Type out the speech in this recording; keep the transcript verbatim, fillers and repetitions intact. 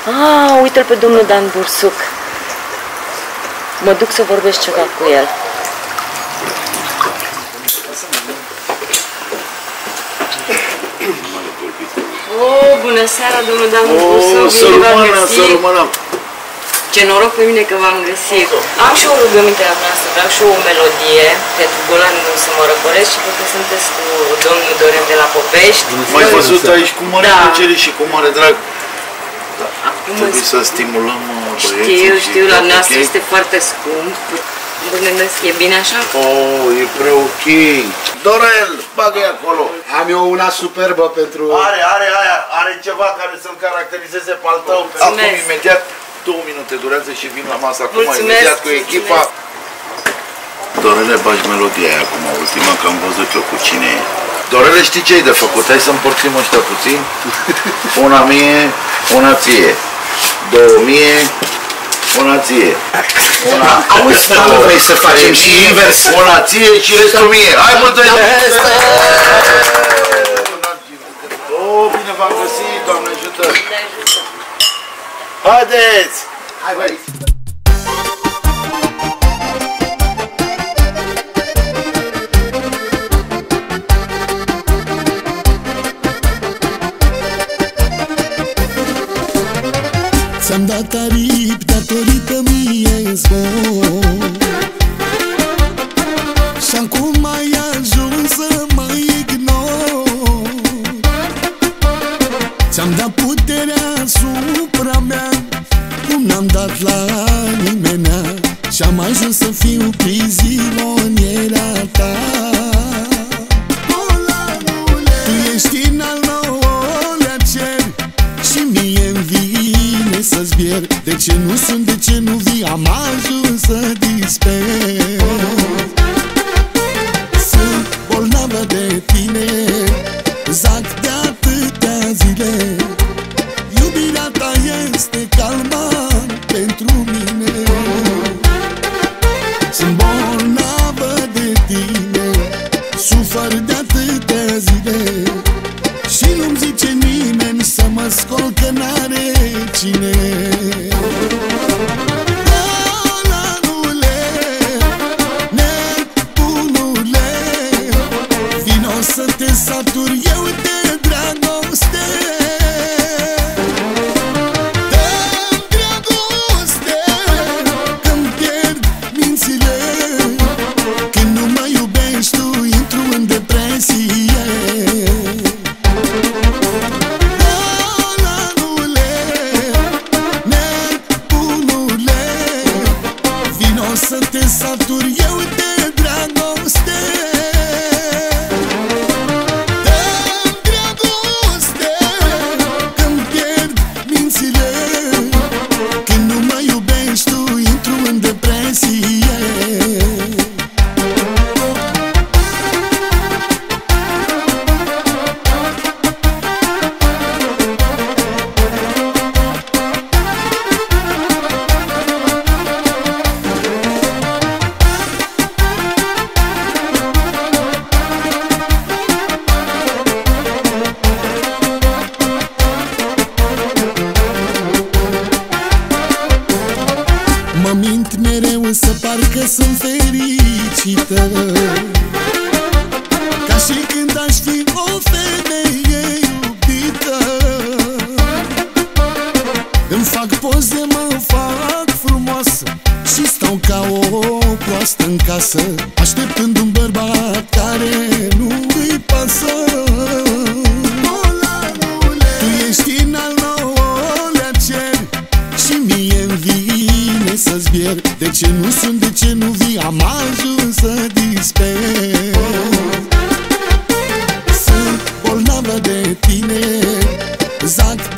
Ah, uite-l pe domnul Dan Bursuc. Mă duc să vorbesc ceva cu el. Oh, bună seara, domnul Dan Bursuc. Să rămână, să rămână. Ce noroc pe mine că v-am găsit. Am și o rugăminte la dumneavoastră, vreau și o melodie pentru Golan nu să mă răcoresc și pentru că sunteți cu domnul Dorel de la Popești. M-ai văzut aici cu mare Da. plăcere și cu mare drag. Acum Trebuie să stimulăm băieții. știu, și știu, la tot dumneavoastră ok. este foarte scump. Vă gândesc, e bine așa? Oh, e prea ok. Dorel, bagă-i acolo. Am eu una superbă pentru... Are, are, aia, are ceva care să-l caracterizeze pe al tău. Acum Mulțumesc. imediat două minute durează și vin la masă acum Mulțumesc, imediat cu echipa. mulțumesc. Dorele, bagi melodia aia acum, ultima, că am văzut eu cu cine e. Dorele, știi ce-i de făcut? Hai să împărțim ăștia puțin. Una mie, una ție. Două mie, una ție. Una... Auzi, mă, nu vrei să facem și invers? Una ție și restul mie. Hai, mă, dă-i! Oh, bine v-am găsit, Doamne ajută! Haideți! Hai, băi! Ți-am dat aripi datorită mie zbor și acum ai ajuns să mă ignor. Ți-am dat puterea asupra mea cum n-am dat la nimenea și-am ajuns să fiu prizoniera ta. Tu ești în al nouălea cer și mie-mi vine să-ți bier. De ce nu sunt, de ce nu vii, am ajuns să disper. Sunt bolnavă de tine, zac de atâtea zile. Iubirea ta este calmant pentru mine. Sunt bolnavă de tine, sufăr de atâtea zile și nu-mi zice nimeni să mă scol că n-are cine. Golanule, nebunule, vino să te satur eu de dragoste. Dă-mi dragoste, că-mi pierd mințile. Când nu mă iubești tu, intru în depresie. Golanule, nebunule, vino să te satur eu de dragoste. Dă-mi dragoste, că-mi pierd mințile. Când nu mă iubești tu, intru în depresie. Mă mint mereu să parcă sunt fericită, ca și când aș fi o femeie iubită. Îmi fac poze, mă fac frumoasă și stau ca o proastă în casă, așteptând un bărbat care nu îi pasă. Tu ești în al nouălea cer și mie-mi vine să-ți bier. De ce nu sunt, de ce nu vii, am ajuns să disper. Sunt bolnavă de tine, zac